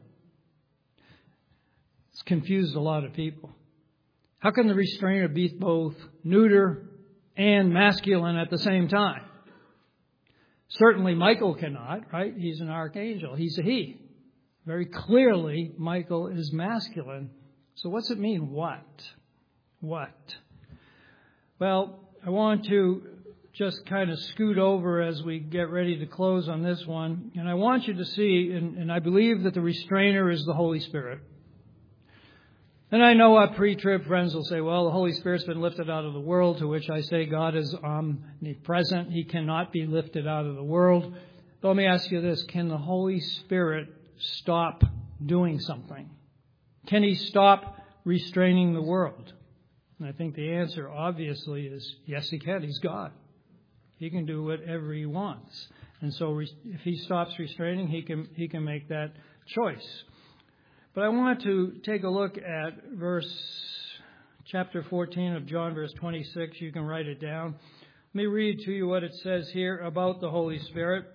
It's confused a lot of people. How can the restrainer be both neuter and masculine at the same time? Certainly Michael cannot, right? He's an archangel. He's a he. Very clearly, Michael is masculine. So what's it mean, what? What? Well, I want to just kind of scoot over as we get ready to close on this one. And I want you to see, and, and I believe that the restrainer is the Holy Spirit. And I know our pre-trib friends will say, well, the Holy Spirit's been lifted out of the world, to which I say God is omnipresent. He cannot be lifted out of the world. But let me ask you this. Can the Holy Spirit stop doing something? Can he stop restraining the world? And I think the answer, obviously, is yes, he can. He's God. He can do whatever he wants. And so if he stops restraining, he can he can make that choice. But I want to take a look at verse, chapter fourteen of John, verse twenty-six. You can write it down. Let me read to you what it says here about the Holy Spirit.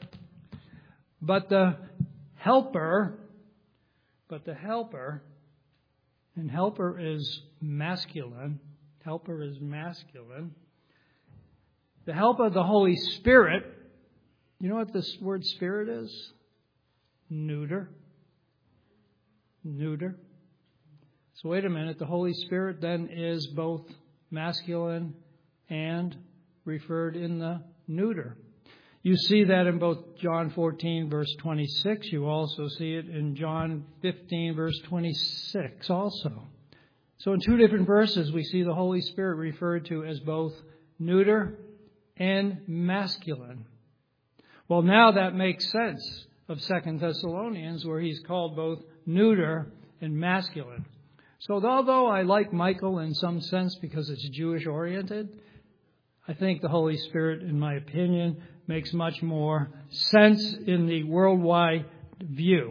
But the Helper, but the Helper, and Helper is masculine. Helper is masculine. The help of the Holy Spirit, you know what this word Spirit is? Neuter. Neuter. So wait a minute. The Holy Spirit then is both masculine and referred in the neuter. You see that in both John fourteen, verse twenty-six. You also see it in John fifteen, verse twenty-six also. So in two different verses, we see the Holy Spirit referred to as both neuter and masculine. Well, now that makes sense of Second Thessalonians, where he's called both neuter and masculine. So although I like Michael in some sense because it's Jewish-oriented, I think the Holy Spirit, in my opinion, makes much more sense in the worldwide view.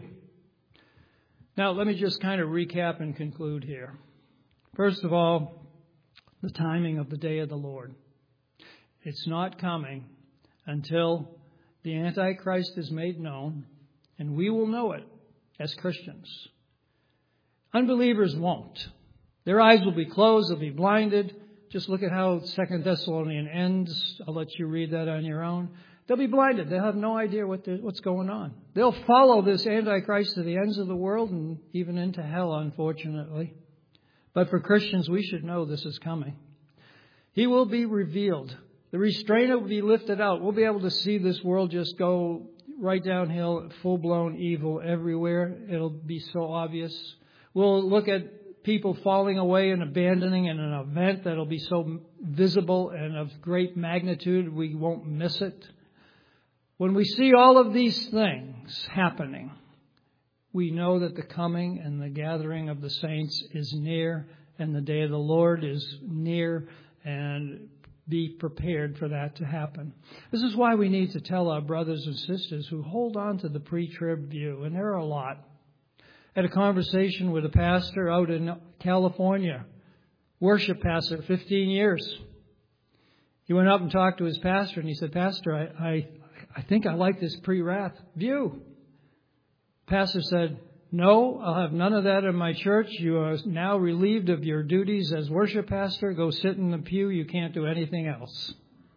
Now, let me just kind of recap and conclude here. First of all, the timing of the day of the Lord. It's not coming until the Antichrist is made known, and we will know it as Christians. Unbelievers won't. Their eyes will be closed, they'll be blinded. Just look at how Second Thessalonians ends. I'll let you read that on your own. They'll be blinded. They'll have no idea what what's going on. They'll follow this Antichrist to the ends of the world and even into hell, unfortunately. But for Christians, we should know this is coming. He will be revealed. The restrainer will be lifted out. We'll be able to see this world just go right downhill, full-blown evil everywhere. It'll be so obvious. We'll look at people falling away and abandoning in an event that'll be so visible and of great magnitude we won't miss it. When we see all of these things happening, we know that the coming and the gathering of the saints is near, and the day of the Lord is near, and be prepared for that to happen. This is why we need to tell our brothers and sisters who hold on to the pre-trib view, and there are a lot. I had a conversation with a pastor out in California, worship pastor, fifteen years. He went up and talked to his pastor, and he said, Pastor, I, I, I think I like this pre-wrath view. Pastor said, No, I'll have none of that in my church. You are now relieved of your duties as worship pastor. Go sit in the pew. You can't do anything else.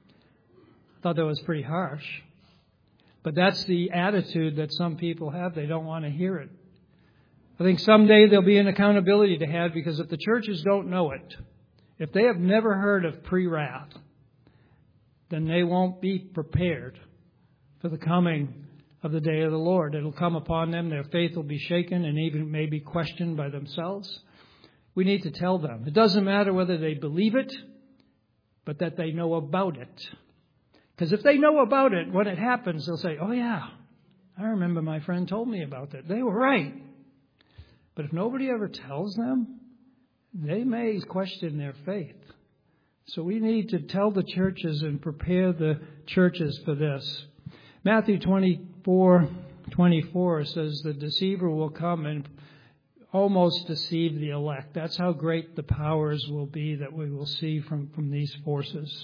I thought that was pretty harsh. But that's the attitude that some people have. They don't want to hear it. I think someday there'll be an accountability to have, because if the churches don't know it, if they have never heard of pre-wrath, then they won't be prepared for the coming of the day of the Lord. It'll come upon them. Their faith will be shaken and even maybe questioned by themselves. We need to tell them. It doesn't matter whether they believe it, but that they know about it. Because if they know about it, when it happens, they'll say, oh yeah, I remember my friend told me about that. They were right. But if nobody ever tells them, they may question their faith. So we need to tell the churches and prepare the churches for this. Matthew twenty-four twenty-four says the deceiver will come and almost deceive the elect. That's how great the powers will be that we will see from, from these forces.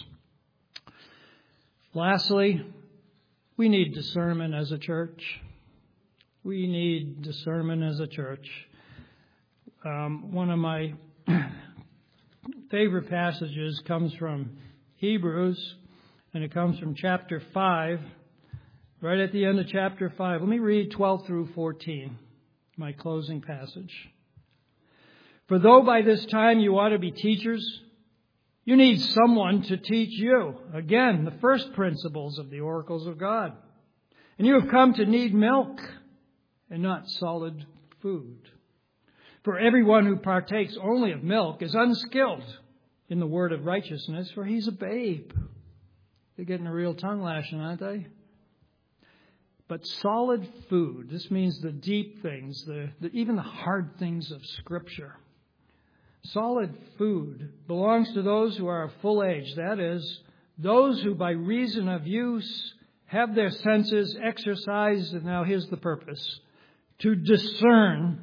Lastly, we need discernment as a church. We need discernment as a church. Um, one of my favorite passages comes from Hebrews, and it comes from chapter five. Right at the end of chapter five. Let me read twelve through fourteen, my closing passage. For though by this time you ought to be teachers, you need someone to teach you, again, the first principles of the oracles of God. And you have come to need milk and not solid food. For everyone who partakes only of milk is unskilled in the word of righteousness, for he's a babe. They're getting a real tongue lashing, aren't they? But solid food, this means the deep things, the, the even the hard things of Scripture. Solid food belongs to those who are of full age. That is, those who by reason of use have their senses exercised, and now here's the purpose, to discern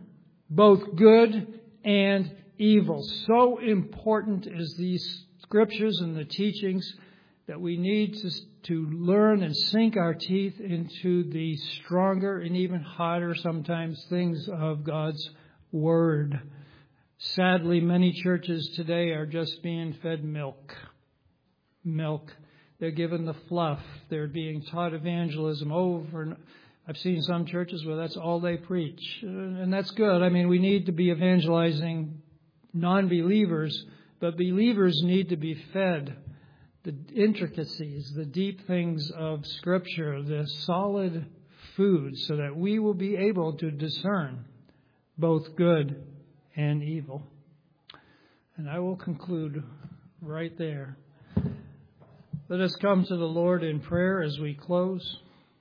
both good and evil. So important is these scriptures and the teachings that we need to, to learn and sink our teeth into the stronger and even harder sometimes things of God's Word. Sadly, many churches today are just being fed milk. Milk. They're given the fluff. They're being taught evangelism over and I've seen some churches where that's all they preach. And that's good. I mean, we need to be evangelizing non-believers, but believers need to be fed the intricacies, the deep things of Scripture, the solid food, so that we will be able to discern both good and evil. And I will conclude right there. Let us come to the Lord in prayer as we close.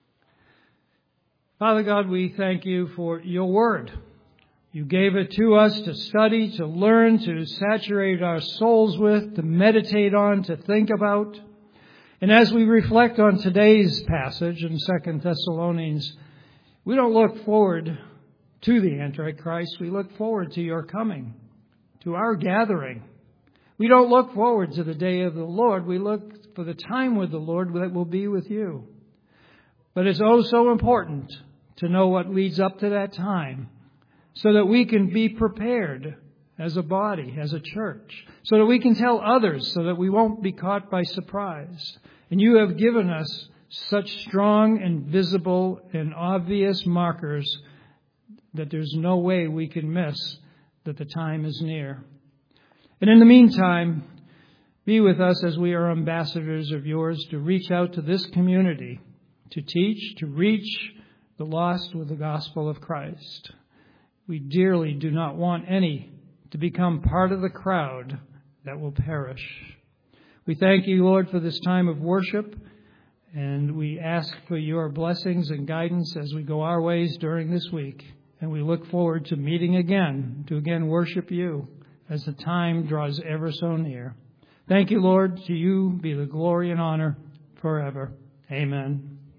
Father God, we thank you for your word. You gave it to us to study, to learn, to saturate our souls with, to meditate on, to think about. And as we reflect on today's passage in Second Thessalonians, we don't look forward to the Antichrist. We look forward to your coming, to our gathering. We don't look forward to the day of the Lord. We look for the time with the Lord that will be with you. But it's oh so important to know what leads up to that time so that we can be prepared as a body, as a church, so that we can tell others, so that we won't be caught by surprise. And you have given us such strong and visible and obvious markers that there's no way we can miss that the time is near. And in the meantime, be with us as we are ambassadors of yours to reach out to this community, to teach, to reach the lost with the gospel of Christ. We dearly do not want any to become part of the crowd that will perish. We thank you, Lord, for this time of worship, and we ask for your blessings and guidance as we go our ways during this week. And we look forward to meeting again, to again worship you as the time draws ever so near. Thank you, Lord. To you be the glory and honor forever. Amen.